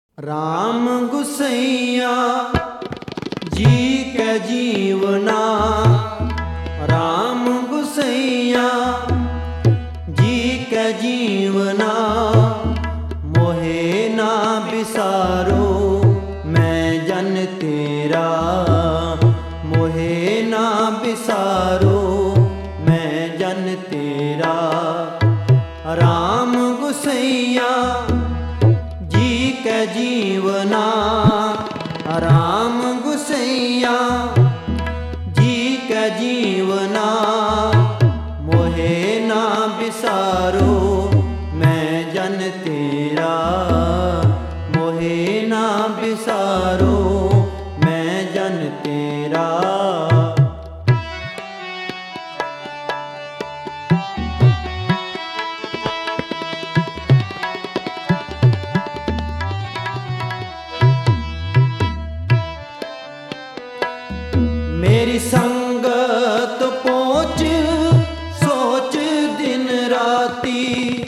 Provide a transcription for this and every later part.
राम गुसैया जी के जीवना, राम गुसैया जी के जीवना, मोहे ना बिसारो मैं जन तेरा, मोहे ना बिसारो मैं जन तेरा। राम गुसैया जी के जीवना, राम गुसैया जी के जीवना, मोहे ना बिसारो मैं जन तेरा, मोहे ना बिसारो मैं जन तेरा। मेरी संगत पहुँच सोच दिन राती,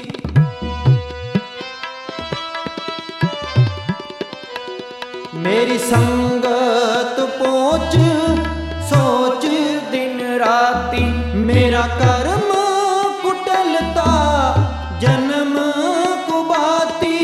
मेरी संगत पहुँच सोच दिन राती, मेरा कर्म कुटलता जन्म कुबाती,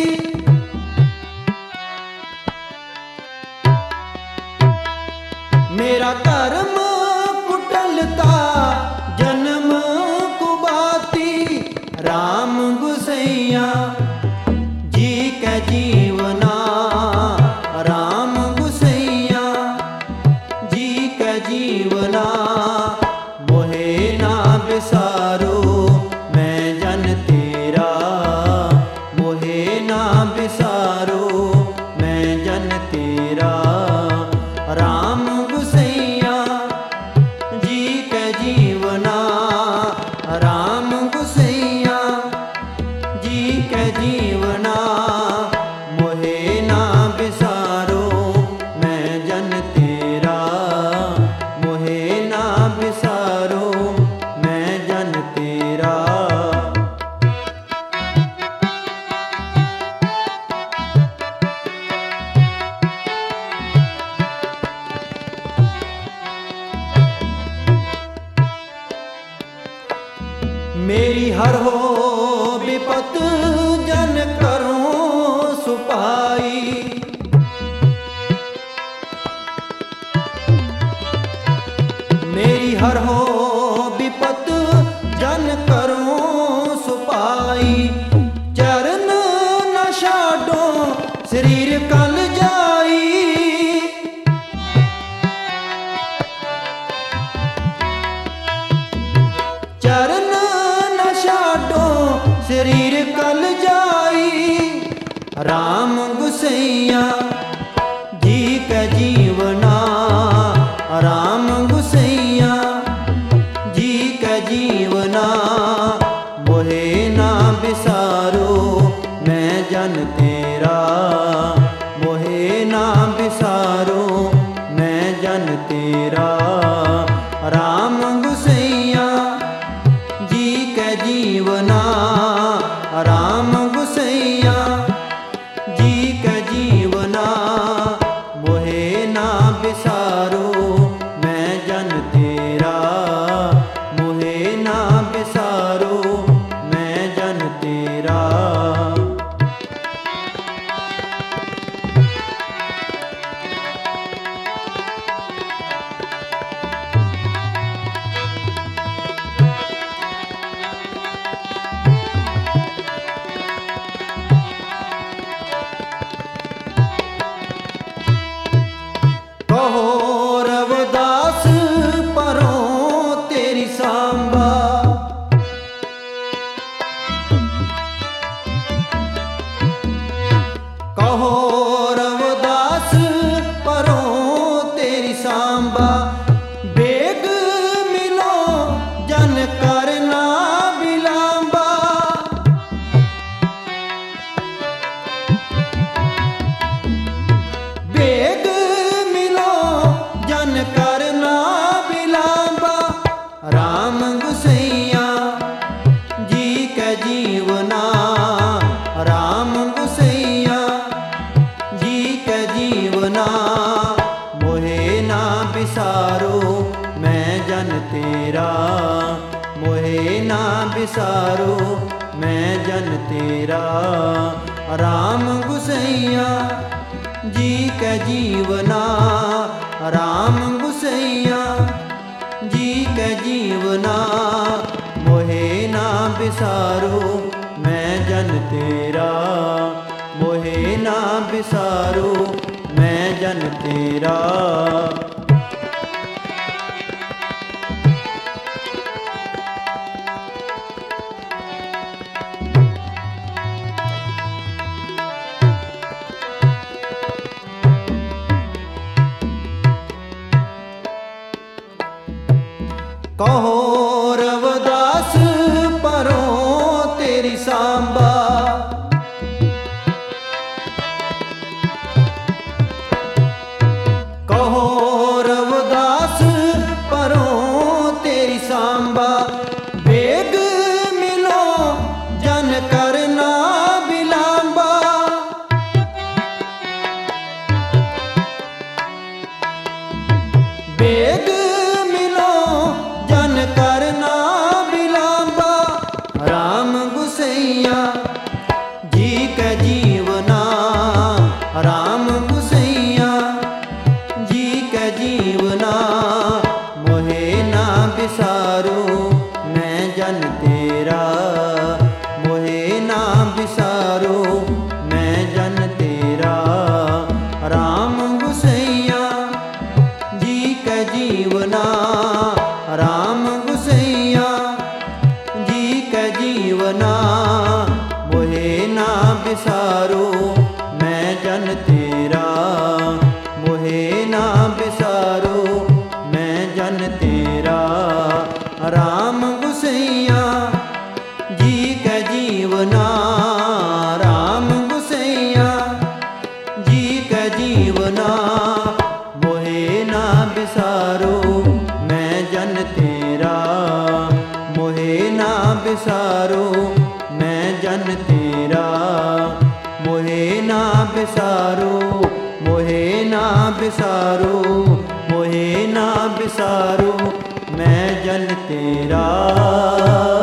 मेरा कर्म कुटलता जन्म कुबाती। राम गुसैया जी के जीवना, राम गुसैया जी के जीवना, मोहे ना बिसारो मैं जन तेरा, मोहे ना बिसारो मैं जन तेरा। राम गुसैया जी के जीवना, राम गुसैया जी के जीवना, मोहे ना बिसारो मैं जन तेरा, मोहे ना बिसारो मैं जन तेरा। मेरी हर हो विपत जन करो सुपाई, मेरी हर हो विपत जन करो सुपाई। चरण न छाडो शरीर कल जाई, चरण शरीर कल जाई। राम गुसैया जी के जीवना, राम गुसैया जी के जीवना, मोहे ना बिसारो मैं जन तेरा, मोहे ना बिसारो मैं जन तेरा। राम गुसैया जी के जीवना, राम गुसैया जी के जीवना, मोहे ना बिसारो मैं जन तेरा, मोहे ना बिसारो मैं जन तेरा। कहो रविदास परों तेरी सांबा, कहो रविदास परों तेरी सांबा, बेग मिलो जन करना बिलांबा, बेग जन करना बिलांबा। राम गुसैया जी के जीवना, राम गुसैया ਬਿਸਾਰੋ ਮੈਂ ਜਨ ਤੇਰਾ। ਰਾਮ ਗੁਸਈਆ ਜੀ ਕੈ ਜੀਵਨਾ, ਰਾਮ ਗੁਸਈਆ ਜੀ ਕੈ ਜੀਵਨਾ। ਮੋਹਿ ਨਾ ਬਿਸਾਰੋ ਮੈਂ ਜਨ ਤੇਰਾ, ਮੋਹਿ ਨਾ ਬਿਸਾਰੋ ਮੈਂ ਜਨ ਤੇਰਾ। ਕਹੋ ਰਵਿਦਾਸ ਪਰੋ ਤੇਰੀ ਸਾਂਭਾ, ਕਹੋ ਰਵਿਦਾਸ ਪਰੋ ਤੇਰੀ ਸਾਂਭਾ। ਵੇਗ ਮਿਲੋ ਜਨ ਕਰਨਾ ਬਿਲਾਂਬਾ, ਵੇਗ ਜਨ ਕਰਨਾ ਬਿਲਾਂਬਾ। ਰਾਮ ਗੁਸਈਆ ਜੀ ਕੈ ਜੀਵਨਾ, ਰਾਮ ਗੁਸਈਆ ਜੀ ਕੈ ਜੀਵਨਾ। ਮੋਹਿ ਨਾ ਬਿਸਾਰੋ ਮੈਂ ਜਨ ਤੇਰਾ, ਮੋਹਿ ਨਾ ਬਿਸਾਰੋ ਮੈਂ ਜਨ ਤੇਰਾ। ਰਾਮ ਗੁਸਈਆ ਜੀ ਕੈ ਜੀਵਨਾ, ਰਾਮ ਗੁਸਈਆ ਜੀ ਕੈ ਜੀਵਨਾ। ਮੋਹਿ ਨਾ ਬਿਸਾਰੋ ਮੈਂ ਜਨ ਤੇਰਾ, ਮੋਹਿ ਨਾ ਬਿਸਾਰੋ ਮੈਂ ਜਨ ਤੇਰਾ। ਰਾਮ ਗੁਸਈਆ ਜੀ ਕੈ ਜੀਵਨਾ, ਰਾਮ ਗੁਸਈਆ ਜੀ ਕੈ ਜੀਵਨਾ। ਮੋਹਿ ਨਾ ਬਿਸਾਰੋ ਮੈਂ ਜਨ ਤੇਰਾ, ਮੋਹਿ ਨਾ ਬਿਸਾਰੋ ਮੈਂ ਜਨ ਤੇਰਾ। ਮੋਹਿ ਨਾ ਬਿਸਾਰੋ, ਮੋਹਿ ਨਾ ਬਿਸਾਰੋ, ਮੋਹਿ ਨਾ ਬਿਸਾਰੋ ਮੈਂ ਜਨ ਤੇਰਾ।